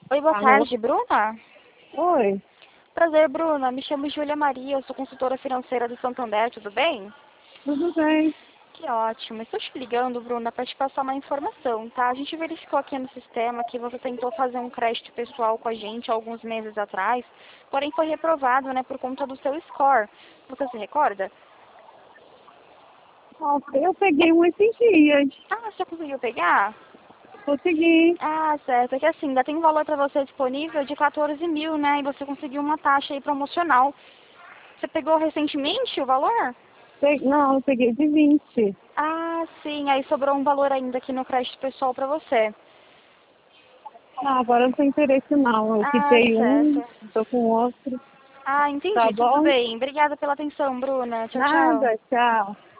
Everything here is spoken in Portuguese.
Oi, boa Alô? tarde, Bruna. Oi, Prazer, Bruna. Me chamo Júlia Maria, eu sou consultora financeira do Santander, tudo bem? tudo bem? Que ótimo. Estou te ligando, Bruna, para te passar uma informação, tá? A gente verificou aqui no sistema que você tentou fazer um crédito pessoal com a gente há alguns meses atrás, porém foi reprovado, né, por conta do seu score. Você se recorda? Nossa, eu peguei um esses dias. Ah, você conseguiu pegar? Consegui. Ah, certo. É que assim, ainda tem um valor para você disponível de 14 mil, né? E você conseguiu uma taxa aí promocional. Você pegou recentemente o valor? Não, eu peguei de 20. Ah, sim. Aí sobrou um valor ainda aqui no crédito pessoal para você. Não, agora não tem interesse não. Eu Ah, quitei um, certo. tô com outro. Ah, Tá entendi. Tudo bom? bem. Obrigada pela atenção, Bruna. Tchau, tchau. Nada, tchau.